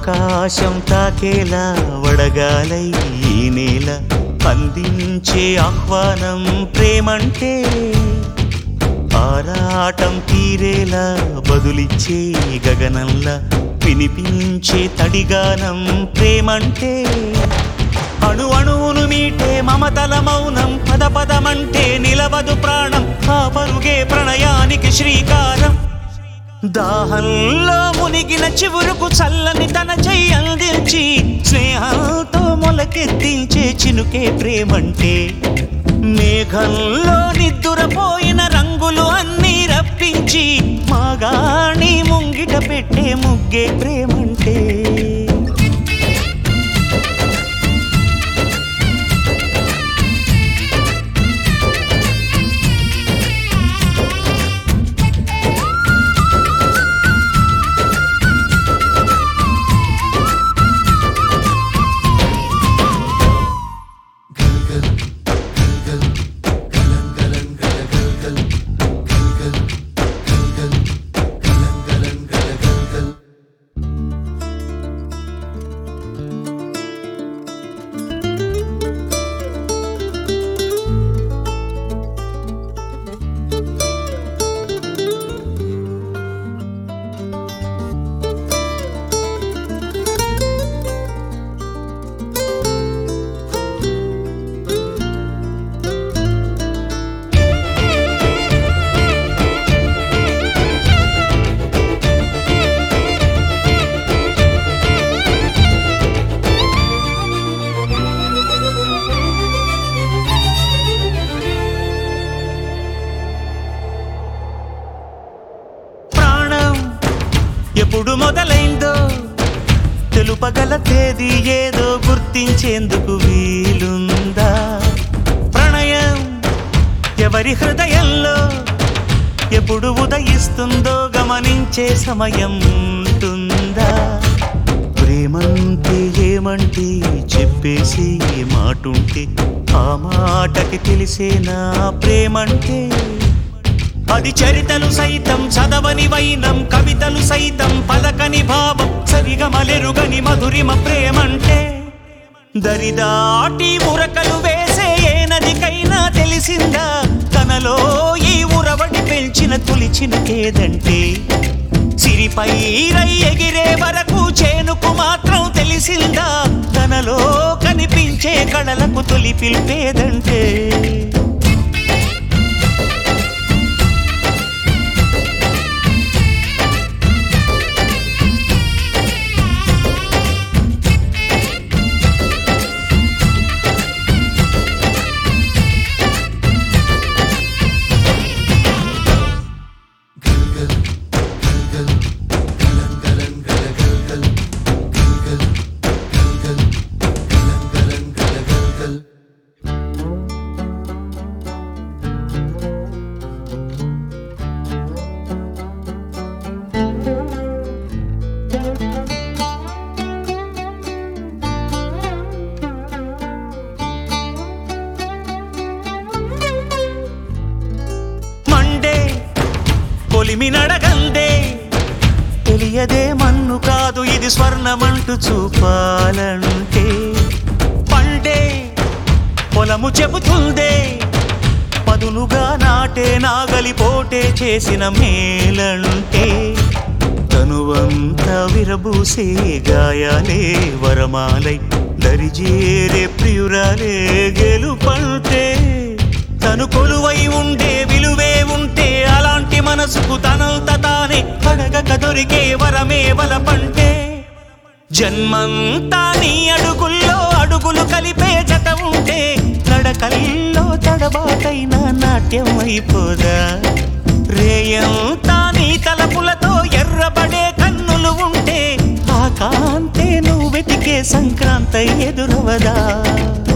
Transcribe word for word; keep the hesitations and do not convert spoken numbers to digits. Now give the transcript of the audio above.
ఆకాశం తాకేలా వడగాలై ఈ నేల అందించే ఆహ్వానం ప్రేమంటే ఆరాటం తీరేలా బదులిచ్చే గగనంలా వినిపించే తడిగానం ప్రేమంటే అణు అణువును మీటే మమతల మౌనం పద పదమంటే నిలవదు ప్రాణం ఆ పరుగే ప్రణయానికి శ్రీకారం దాహంలో మునిగిన చివురుకు చల్లని తన చెయ్యి అందించి స్నేహంతో మొలకెత్తించే చినుకే ప్రేమంటే మేఘంలో నిద్దురపోయిన రంగులు అన్నీ రప్పించి మాగాణి ముంగిట పెట్టే ముగ్గే ప్రేమంటే ఎప్పుడు మొదలైందో తెలుపగల తేదీ ఏదో గుర్తించేందుకు వీలుందా ప్రణయం ఎవరి హృదయంలో ఎప్పుడు ఉదయిస్తుందో గమనించే సమయం ఉంటుందా ప్రేమంటే ఏమంటే చెప్పేసి మాటుంటే ఆ మాటకి తెలిసేనా ప్రేమంటే అది చరితలు సైతం చదవని వైనం కవితలు సైతం పలకని భావం సరిగమలెరుగని మధురిమ ప్రేమంటే దరిదాటి ఉరకలు వేసే ఏ నదికైనా తెలిసిందా తనలో ఈ ఉరవడి పెంచిన తొలిచిన కేదంటే సిరిపై రై ఎగిరే వరకు చేనుకు మాత్రం తెలిసిందా తనలో కనిపించే కళలకు తొలి పిలిపేదంటే కొలిమినడగందే తెలియదే మన్ను కాదు ఇది స్వర్ణమంటూ చూపాలంటే పండే పొలము చెబుతుందే పదునుగా నాటే నాగలి పోటే చేసిన మేలంటే తనువంతా విరబూసే గాయాలే వరమాలై దరిజేరే ప్రియురాలే గెలుపంటే తను కొలువై ఉండే విలువే ఉంటే అలాంటి మనసుకు తనంత తానే అడగక దొరికే వరమే వలపంటే జన్మంతా నీ అడుగుల్లో అడుగులు కలిపే జత ఉంటే నడకల్లో తడబాటైన నాట్యం అయిపోదా రేయంతా నీ తలపులతో ఎర్రబడే కన్నులు ఉంటే ఆ కాంతే నువ్వు వెతికే సంక్రాంతి ఎదురవదా